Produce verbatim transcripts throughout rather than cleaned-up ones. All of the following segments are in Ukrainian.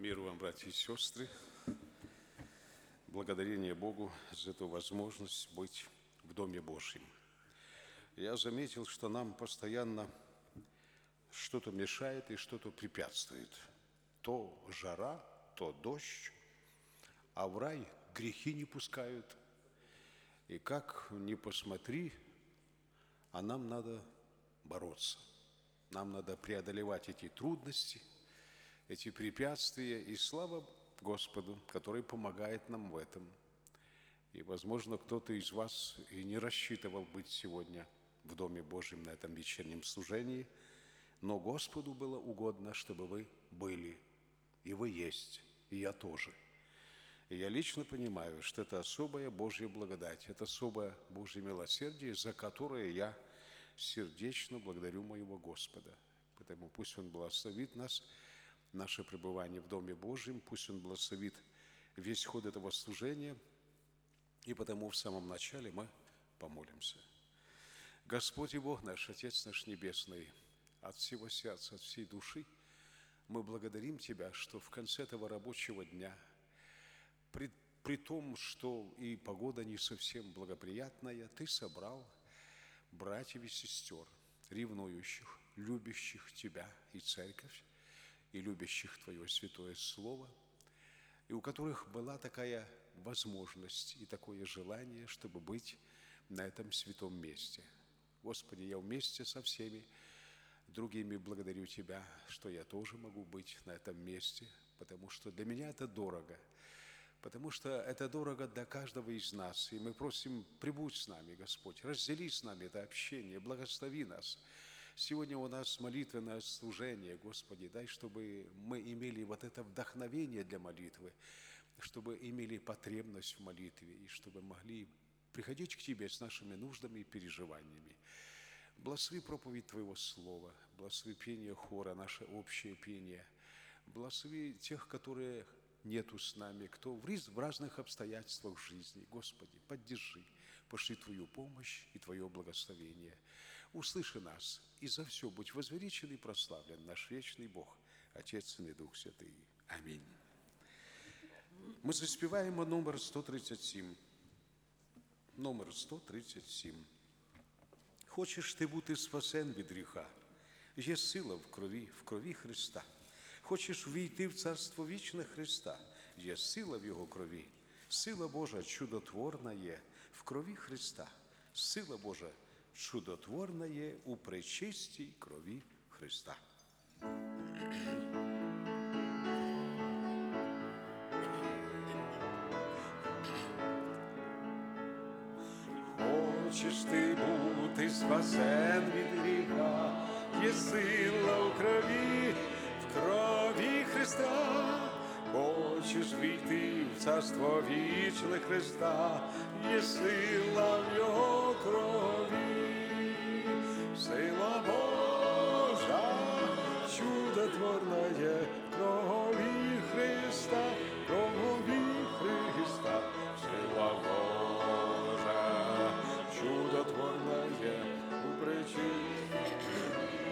Мир вам, братья и сестры. Благодарение Богу за эту возможность быть в Доме Божьем. Я заметил, что нам постоянно что-то мешает и что-то препятствует. То жара, то дождь, а в рай грехи не пускают. И как ни посмотри, а нам надо бороться. Нам надо преодолевать эти трудности, эти препятствия, и слава Господу, который помогает нам в этом. И, возможно, кто-то из вас и не рассчитывал быть сегодня в Доме Божьем на этом вечернем служении, но Господу было угодно, чтобы вы были, и вы есть, и я тоже. И я лично понимаю, что это особая Божья благодать, это особое Божье милосердие, за которое я сердечно благодарю моего Господа. Поэтому пусть Он благословит нас, наше пребывание в Доме Божьем, пусть Он благословит весь ход этого служения, и потому в самом начале мы помолимся. Господь и Бог наш, Отец наш Небесный, от всего сердца, от всей души мы благодарим Тебя, что в конце этого рабочего дня, при, при том, что и погода не совсем благоприятная, Ты собрал братьев и сестер, ревнующих, любящих Тебя и Церковь, и любящих Твое святое Слово, и у которых была такая возможность и такое желание, чтобы быть на этом святом месте. Господи, я вместе со всеми другими благодарю Тебя, что я тоже могу быть на этом месте, потому что для меня это дорого, потому что это дорого для каждого из нас, и мы просим, прибудь с нами, Господь, раздели с нами это общение, благослови нас. Сегодня у нас молитвенное служение, Господи, дай, чтобы мы имели вот это вдохновение для молитвы, чтобы имели потребность в молитве, и чтобы могли приходить к Тебе с нашими нуждами и переживаниями. Благослови проповедь Твоего Слова, благослови пение хора, наше общее пение, благослови тех, которые нету с нами, кто в разных обстоятельствах жизни. Господи, поддержи, пошли Твою помощь и Твое благословение. Услыши нас, и за все будь возвеличен и прославлен наш вечный Бог, Отец, Сын и Дух Святый. Аминь. Мы заспеваем номер сто тридцать семь. Номер сто тридцать семь. Хочеш ти бути спасен від гріха? Є сила в крові, в крові Христа. Хочеш війти в Царство вічне Христа? Є сила в Його крові. Сила Божа чудотворна є в крові Христа. Сила Божа чудотворна є у пречистій крові Христа. Хочеш ти бути спасен від гріха, є сила в крові, в крові Христа. Хочеш війти в Царство вічне Христа, є сила в Його крові. Сила Божа чудотворна є в крові Христа, в крові Христа. Сила Божа чудотворна є у пречистій.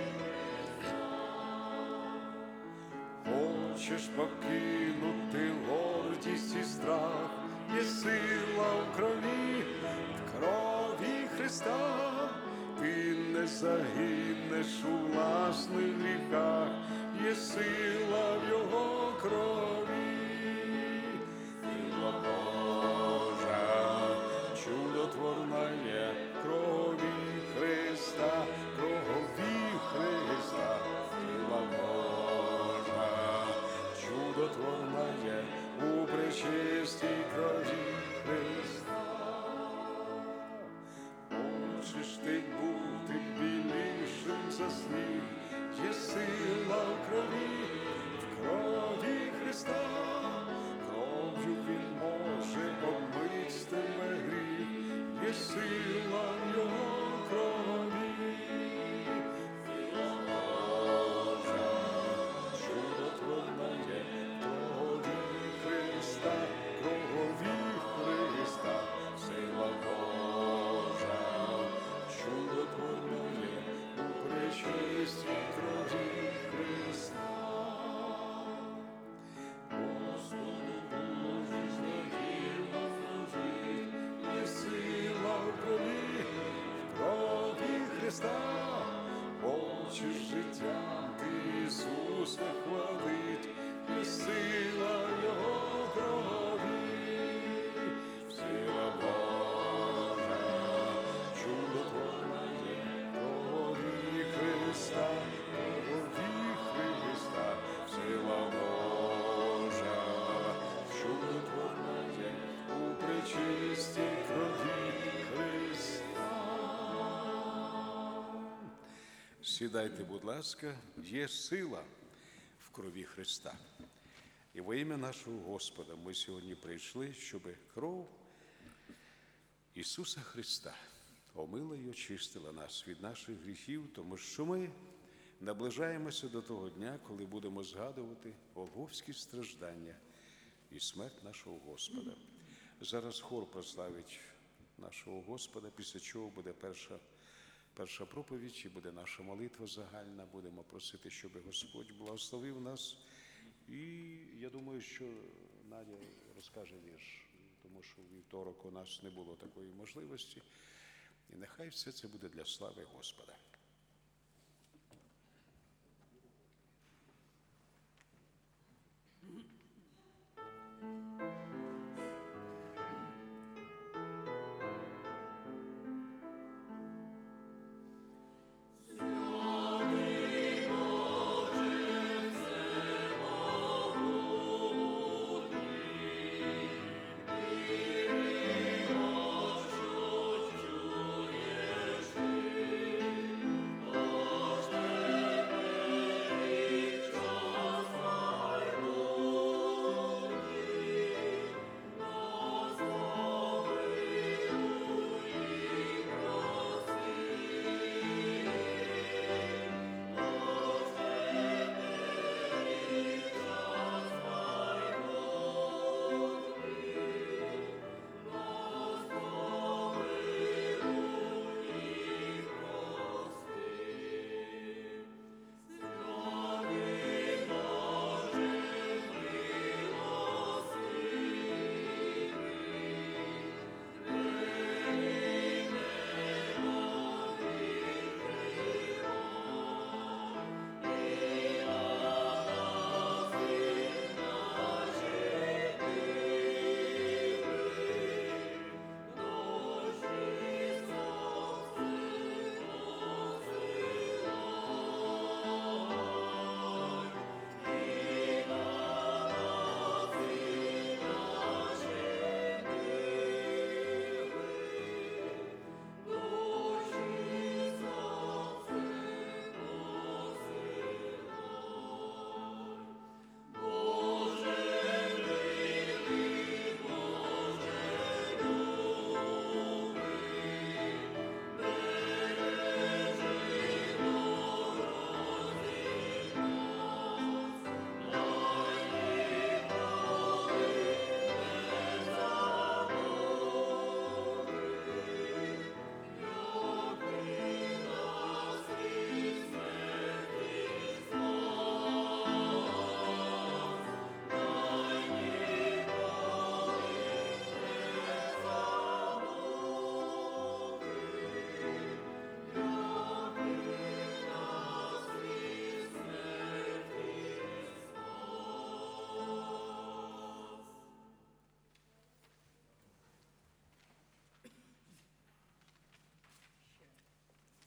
Хочеш покинути гордість і страх, є сила в крові, в крові Христа. Ти не загинеш у власних гріхах, є сила в Його крові. Сила Божа чудотворна є в крові Христа, в крові Христа. Сила Божа чудотворна є у пречистій крові Христа. Хочеш ти бути білішим за сніг, є сила в крові, хочеш життям ти Ісуса хвалить, і сила Його крові, сила Божа, чудотворна є, крові Христа, крові Христа, сила Божа, чудотворна є, у пречистій крові Христа. Сідайте, будь ласка, є сила в крові Христа. І во ім'я нашого Господа ми сьогодні прийшли, щоб кров Ісуса Христа омила і очистила нас від наших гріхів, тому що ми наближаємося до того дня, коли будемо згадувати голгофські страждання і смерть нашого Господа. Зараз хор прославить нашого Господа, після чого буде перша Перша проповідь і буде наша молитва загальна. Будемо просити, щоб Господь благословив нас. І я думаю, що Надя розкаже вірш, тому що у вівторок у нас не було такої можливості. І нехай все це буде для слави Господа.